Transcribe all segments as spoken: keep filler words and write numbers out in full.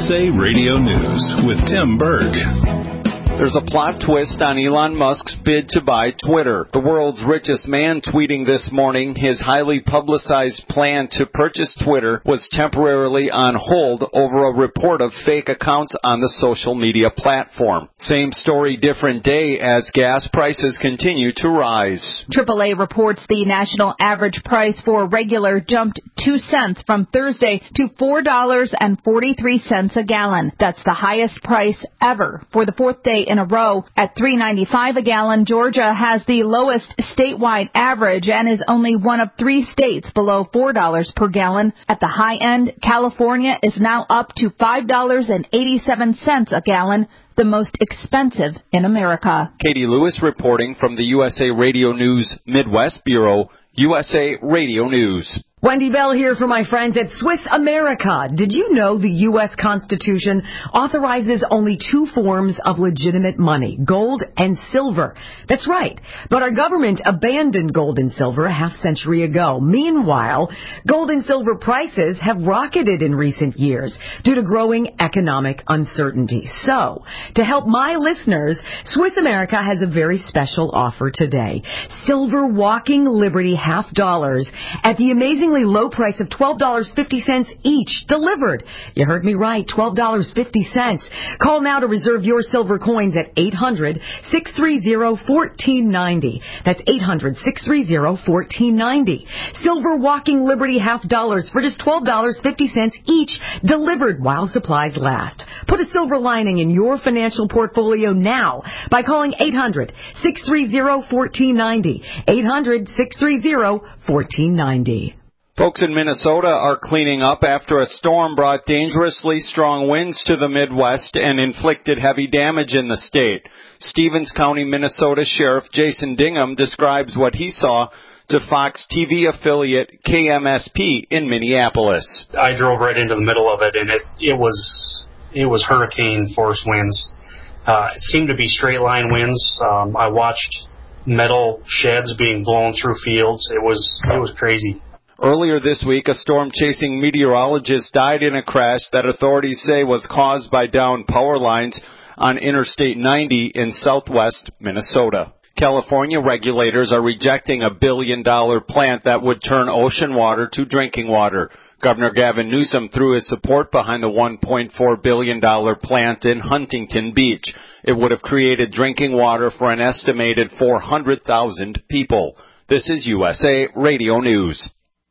S A Radio News with Tim Berg. There's a plot twist on Elon Musk's bid to buy Twitter. The world's richest man tweeting this morning his highly publicized plan to purchase Twitter was temporarily on hold over a report of fake accounts on the social media platform. Same story, different day as gas prices continue to rise. triple A reports the national average price for regular jumped two cents from Thursday to four dollars and forty-three cents a gallon. That's the highest price ever for the fourth day in a row. At three ninety-five a gallon, Georgia has the lowest statewide average and is only one of three states below four dollars per gallon. At the high end, California is now up to five dollars and eighty-seven cents a gallon, the most expensive in America. Katie Lewis reporting from the U S A Radio News Midwest Bureau, U S A Radio News. Wendy Bell here for my friends at Swiss America. Did you know the U S Constitution authorizes only two forms of legitimate money, gold and silver? That's right. But our government abandoned gold and silver a half century ago. Meanwhile, gold and silver prices have rocketed in recent years due to growing economic uncertainty. So, to help my listeners, Swiss America has a very special offer today. Silver Walking Liberty half dollars at the amazing low price of twelve dollars and fifty cents each, delivered. You heard me right, twelve dollars and fifty cents. Call now to reserve your silver coins at eight hundred, six three zero, one four nine zero. That's eight hundred, six three zero, one four nine zero. Silver Walking Liberty half dollars for just twelve dollars and fifty cents each, delivered while supplies last. Put a silver lining in your financial portfolio now by calling eight hundred, six three zero, one four nine zero. eight hundred, six three zero, one four nine zero. Folks in Minnesota are cleaning up after a storm brought dangerously strong winds to the Midwest and inflicted heavy damage in the state. Stevens County, Minnesota Sheriff Jason Dingham describes what he saw to Fox T V affiliate K M S P in Minneapolis. I drove right into the middle of it, and it, it was it was hurricane force winds. Uh, it seemed to be straight line winds. Um, I watched metal sheds being blown through fields. It was it was crazy. Earlier this week, a storm-chasing meteorologist died in a crash that authorities say was caused by downed power lines on Interstate ninety in southwest Minnesota. California regulators are rejecting a billion-dollar plant that would turn ocean water to drinking water. Governor Gavin Newsom threw his support behind the one point four billion dollars plant in Huntington Beach. It would have created drinking water for an estimated four hundred thousand people. This is U S A Radio News.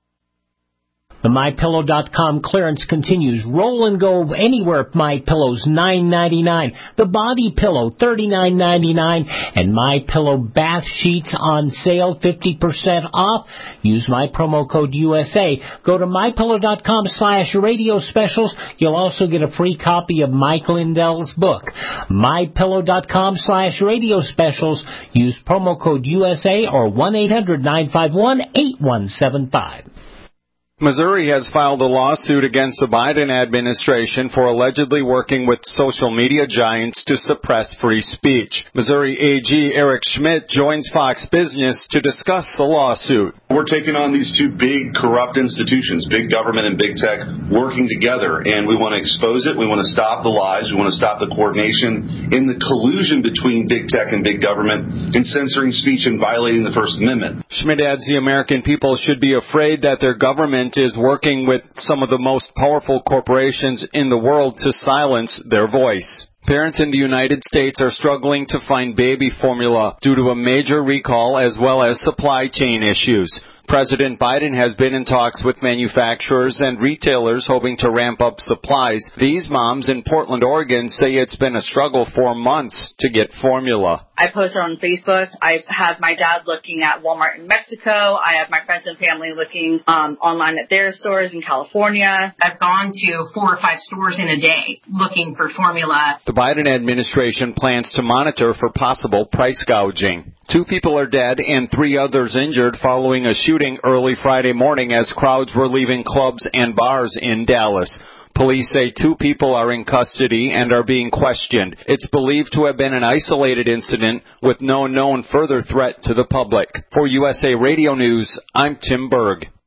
The My Pillow dot com clearance continues. Roll and go anywhere. MyPillow's nine ninety-nine. The Body Pillow thirty-nine ninety-nine, and MyPillow bath sheets on sale fifty percent off. Use my promo code U S A. Go to My Pillow dot com slash radio specials. You'll also get a free copy of Mike Lindell's book. My Pillow dot com slash radio specials. Use promo code U S A or one eight hundred, nine five one, eight one seven five. Missouri has filed a lawsuit against the Biden administration for allegedly working with social media giants to suppress free speech. Missouri A G Eric Schmidt joins Fox Business to discuss the lawsuit. We're taking on these two big corrupt institutions, big government and big tech, working together, and we want to expose it. We want to stop the lies. We want to stop the coordination in the collusion between big tech and big government in censoring speech and violating the First Amendment. Schmidt adds the American people should be afraid that their government is working with some of the most powerful corporations in the world to silence their voice. Parents in the United States are struggling to find baby formula due to a major recall as well as supply chain issues. President Biden has been in talks with manufacturers and retailers hoping to ramp up supplies. These moms in Portland, Oregon say it's been a struggle for months to get formula. I posted on Facebook. I have my dad looking at Walmart in Mexico. I have my friends and family looking um, online at their stores in California. I've gone to four or five stores in a day looking for formula. The Biden administration plans to monitor for possible price gouging. Two people are dead and three others injured following a shooting early Friday morning as crowds were leaving clubs and bars in Dallas. Police say two people are in custody and are being questioned. It's believed to have been an isolated incident with no known further threat to the public. For U S A Radio News, I'm Tim Berg.